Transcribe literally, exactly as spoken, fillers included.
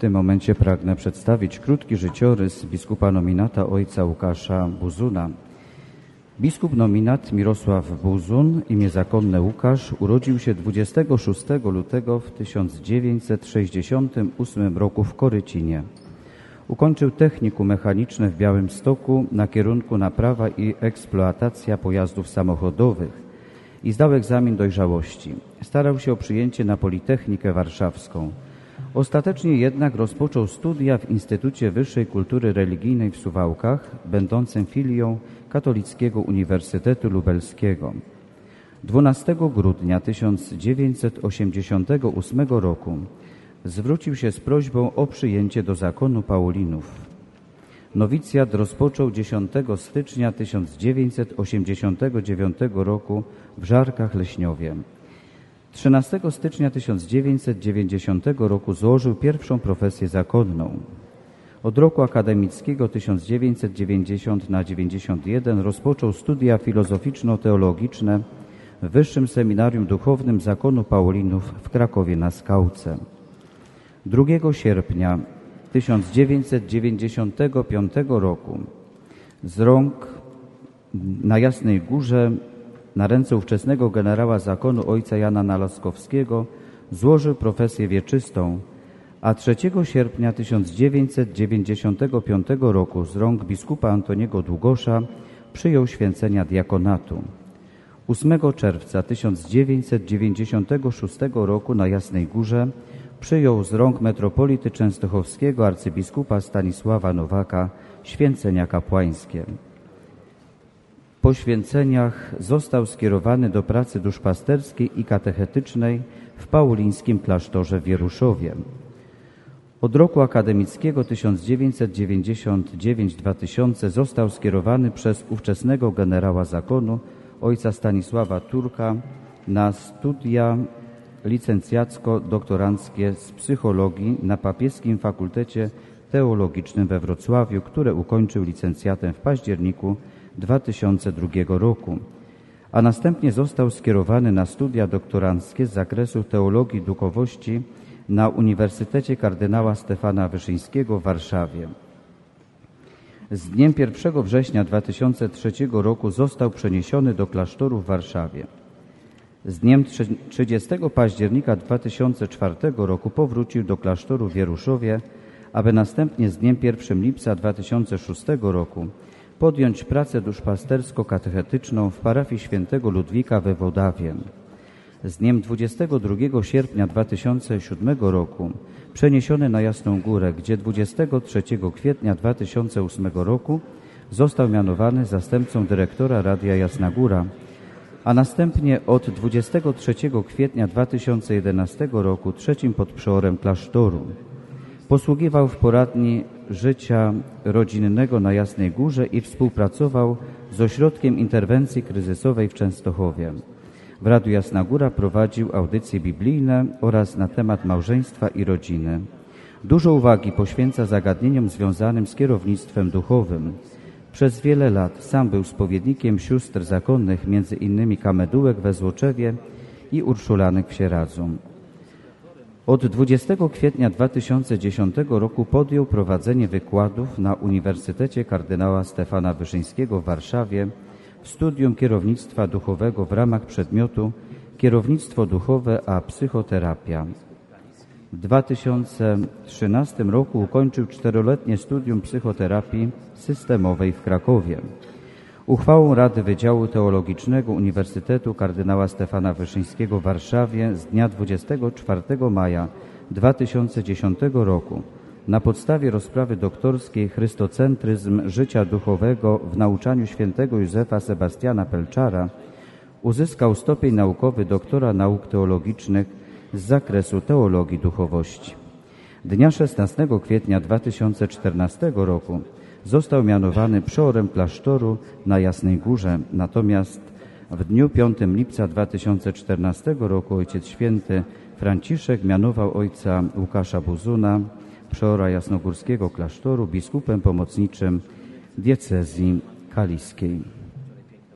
tym momencie pragnę przedstawić krótki życiorys biskupa nominata ojca Łukasza Buzuna. Biskup nominat Mirosław Buzun, imię zakonne Łukasz, urodził się dwudziestego szóstego lutego w tysiąc dziewięćset sześćdziesiątym ósmym roku w Korycinie. Ukończył technikum mechaniczne w Białymstoku na kierunku naprawa i eksploatacja pojazdów samochodowych i zdał egzamin dojrzałości. Starał się o przyjęcie na Politechnikę Warszawską. Ostatecznie jednak rozpoczął studia w Instytucie Wyższej Kultury Religijnej w Suwałkach, będącym filią Katolickiego Uniwersytetu Lubelskiego. dwunastego grudnia tysiąc dziewięćset osiemdziesiątego ósmego roku zwrócił się z prośbą o przyjęcie do zakonu Paulinów. Nowicjat rozpoczął dziesiątego stycznia tysiąc dziewięćset osiemdziesiątego dziewiątego roku w Żarkach Leśniowie. trzynastego stycznia tysiąc dziewięćset dziewięćdziesiątego roku złożył pierwszą profesję zakonną. Od roku akademickiego tysiąc dziewięćset dziewięćdziesiątego na dziewięćdziesiąty pierwszy rozpoczął studia filozoficzno-teologiczne w Wyższym Seminarium Duchownym Zakonu Paulinów w Krakowie na Skałce. drugiego sierpnia tysiąc dziewięćset dziewięćdziesiątego piątego roku z rąk na Jasnej Górze na ręce ówczesnego generała zakonu ojca Jana Nalaskowskiego złożył profesję wieczystą, a trzeciego sierpnia tysiąc dziewięćset dziewięćdziesiątego piątego roku z rąk biskupa Antoniego Długosza przyjął święcenia diakonatu. ósmego czerwca tysiąc dziewięćset dziewięćdziesiątego szóstego roku na Jasnej Górze przyjął z rąk metropolity częstochowskiego arcybiskupa Stanisława Nowaka święcenia kapłańskie. Po święceniach został skierowany do pracy duszpasterskiej i katechetycznej w paulińskim klasztorze w Wieruszowie. Od roku akademickiego tysiąc dziewięćset dziewięćdziesiątego dziewiątego do dwa tysiące został skierowany przez ówczesnego generała zakonu ojca Stanisława Turka na studia licencjacko-doktoranckie z psychologii na Papieskim Fakultecie Teologicznym we Wrocławiu, które ukończył licencjatem w październiku dwa tysiące drugiego roku, a następnie został skierowany na studia doktoranckie z zakresu teologii duchowości na Uniwersytecie kardynała Stefana Wyszyńskiego w Warszawie. Z dniem pierwszego września dwa tysiące trzeciego roku został przeniesiony do klasztoru w Warszawie. Z dniem trzydziestego października dwa tysiące czwartego roku powrócił do klasztoru w Wieruszowie, aby następnie z dniem pierwszego lipca dwa tysiące szóstego roku podjąć pracę duszpastersko-katechetyczną w parafii świętego Ludwika we Wodawie. Z dniem dwudziestego drugiego sierpnia dwa tysiące siódmego roku przeniesiony na Jasną Górę, gdzie dwudziestego trzeciego kwietnia dwa tysiące ósmego roku został mianowany zastępcą dyrektora Radia Jasna Góra, a następnie od dwudziestego trzeciego kwietnia dwa tysiące jedenastego roku trzecim podprzeorem klasztoru. Posługiwał w poradni życia rodzinnego na Jasnej Górze i współpracował z Ośrodkiem Interwencji Kryzysowej w Częstochowie. W Radiu Jasna Góra prowadził audycje biblijne oraz na temat małżeństwa i rodziny. Dużo uwagi poświęca zagadnieniom związanym z kierownictwem duchowym. Przez wiele lat sam był spowiednikiem sióstr zakonnych, między innymi Kamedułek we Złoczewie i Urszulanek w Sieradzu. Od dwudziestego kwietnia dwa tysiące dziesiątego roku podjął prowadzenie wykładów na Uniwersytecie kardynała Stefana Wyszyńskiego w Warszawie w studium kierownictwa duchowego w ramach przedmiotu Kierownictwo duchowe a psychoterapia. W dwa tysiące trzynastym roku ukończył czteroletnie studium psychoterapii systemowej w Krakowie. Uchwałą Rady Wydziału Teologicznego Uniwersytetu kardynała Stefana Wyszyńskiego w Warszawie z dnia dwudziestego czwartego maja dwa tysiące dziesiątego roku na podstawie rozprawy doktorskiej Chrystocentryzm życia duchowego w nauczaniu świętego Józefa Sebastiana Pelczara uzyskał stopień naukowy doktora nauk teologicznych z zakresu teologii duchowości. Dnia szesnastego kwietnia dwa tysiące czternastego roku został mianowany przeorem klasztoru na Jasnej Górze, natomiast w dniu piątego lipca dwa tysiące czternastego roku Ojciec Święty Franciszek mianował ojca Łukasza Buzuna, przeora jasnogórskiego klasztoru, biskupem pomocniczym diecezji kaliskiej.